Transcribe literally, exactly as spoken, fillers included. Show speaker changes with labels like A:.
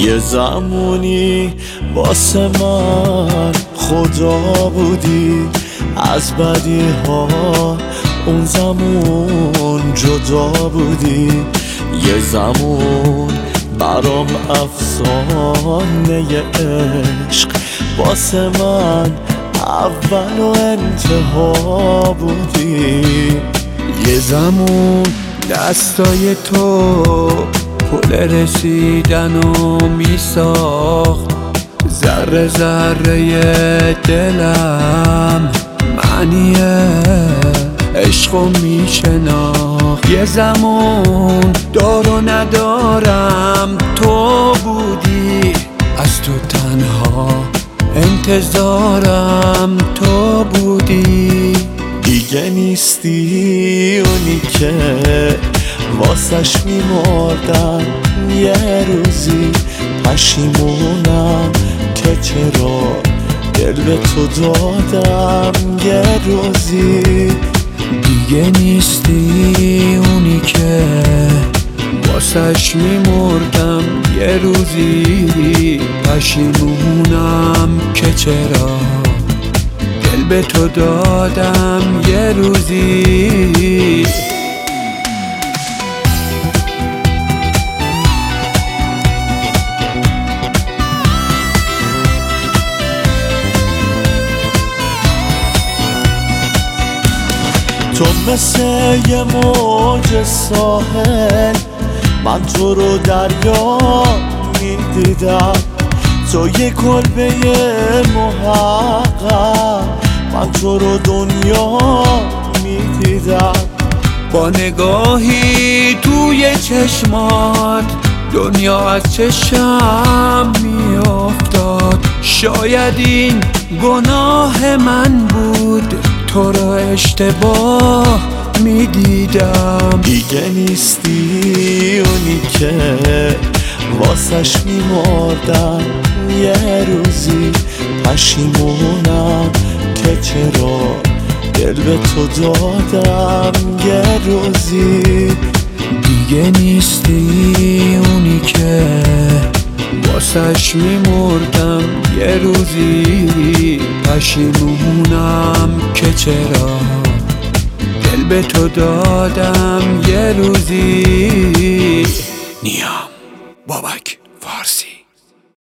A: یه زمانی واسه من خدا بودی، از بدی ها اون زمان جدا بودی. یه زمان برام افسانه عشق واسه من اول و انتها بودی.
B: یه زمان دستای تو پل رسیدنو می ساخت، ذره ذره دلم معنی عشقو می شناخت. یه زمان دار و ندارم تو بودی، از تو تنها انتظارم تو بودی.
A: دیگه نیستی اونی که واسش میمردم، یه روزی پشیمونم که چرا دل به تو دادم. یه روزی
B: دیگه نیستی اونی که واسش میمردم، یه روزی پشیمونم که چرا دل به تو دادم. یه روزی
A: تو مثل یه موج ساحل، من تو رو دریا میدیدم. تو یه کلبه محقق، من تو رو دنیا میدیدم.
B: با نگاهی توی چشمات دنیا از چشم میافتاد. شاید این گناه من بود، تو رو اشتباه میدیدم.
A: دیگه نیستی اونی که واسش میمردم، یه روزی پشیمونم که چرا دل به تو دادم. یه روزی
B: دیگه نیستی اونی که واسش میمردم، یه روزی پشیمونم که چرا دل به تو دادم. یه روزی نیام بابک فارسی.